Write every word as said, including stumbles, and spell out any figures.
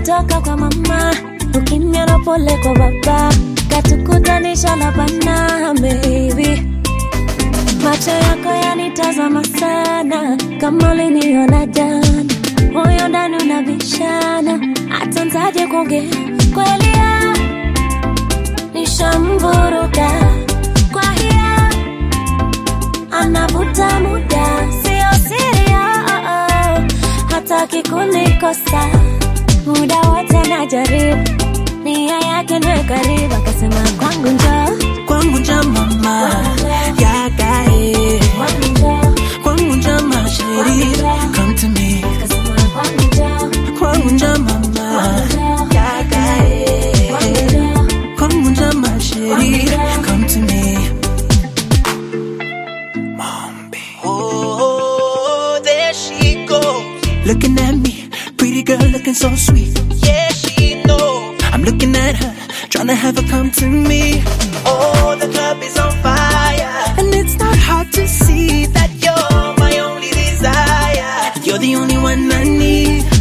kutoka kwa mama, ukimya na pole kwa baba, katukutanisha na bana baby. Macho yako yanitazama sana, kama uliniona jana, moyo ndani unabishana, hata ntaje kuongea kweli ya nishamvuruga. Kwa hiya anavuta muda, sio siri oh, hataki kunikosa, muda wote najaribu, nia yake niwe karibu, akasema kwangu njoo, kwangu njoo mama, yakae kwangu njoo, kwangu njoo masheri, come to me, akasema kwangu njoo, kwangu njoo mama, yakae kwangu njoo masheri, come to me. Mombi. Oh, there she goes, looking at me, pretty girl looking so sweet. Yeah, she knows I'm looking at her, trying to have her come to me. Oh, the club is on fire, and it's not hard to see that you're my only desire. You're the only one I need.